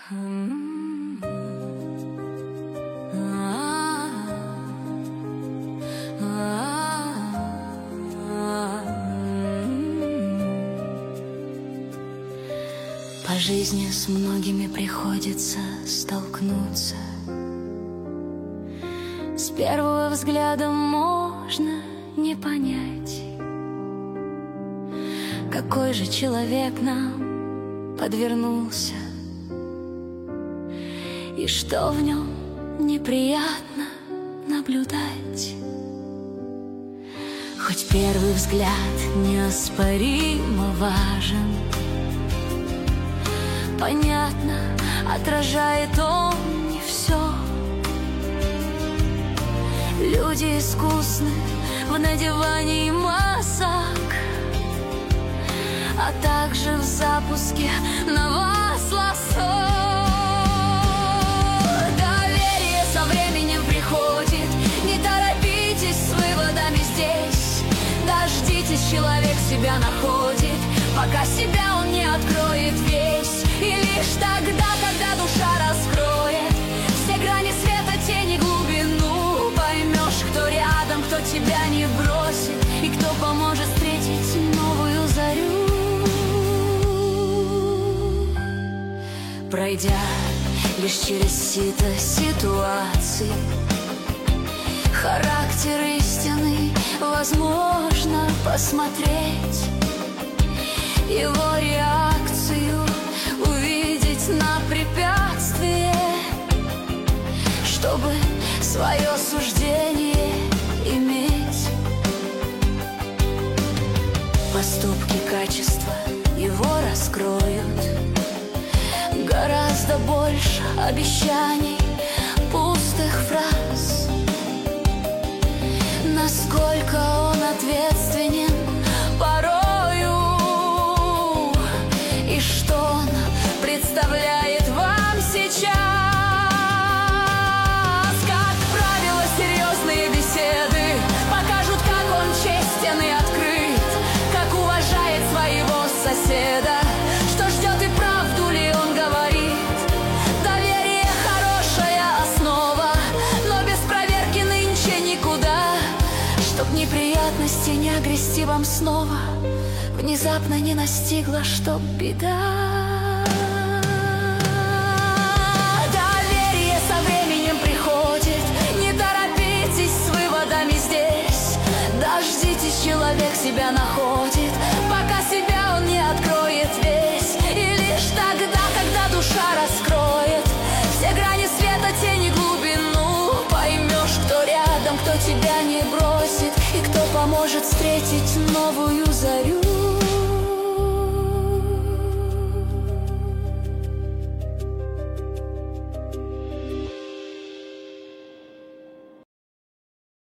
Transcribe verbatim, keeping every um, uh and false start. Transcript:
По жизни с многими приходится столкнуться. С первого взгляда можно не понять, какой же человек нам подвернулся, и что в нем неприятно наблюдать. Хоть первый взгляд неоспоримо важен, понятно, отражает он не все. Люди искусны в надевании масок, а также в запуске на вас лосок. Доверие со временем приходит, не торопитесь с выводами здесь. Дождитесь, человек себя находит, пока себя он не откроет весь. И лишь тогда, когда душа раскроет все грани света, тени, глубину, поймешь, кто рядом, кто тебя не бросит и кто поможет встретить новую зарю. Пройдя лишь через сито ситуаций, характер истины возможно посмотреть, его реакцию увидеть на препятствие, чтобы свое суждение иметь. Поступки, качества его раскроют, гораздо больше обещаний, пустых фраз. Насколько он ответственен порою, и что он представляет вам сейчас. Как правило, серьезные беседы покажут, как он честен и открыт, как уважает своего соседа, что ждет и правду ли он говорит. Доверие — хорошая основа, но без проверки нынче никуда. Чтоб неприятности не огрести вам снова, внезапно не настигла, чтоб беда. Доверие со временем приходит, не торопитесь с выводами здесь. Дождитесь, человек себя находит, пока себя он не откроет весь. И лишь тогда, когда душа раскроет все грани света, тени, глубину, поймешь, кто рядом, кто тебя не бросит и кто поможет встретить новую зарю.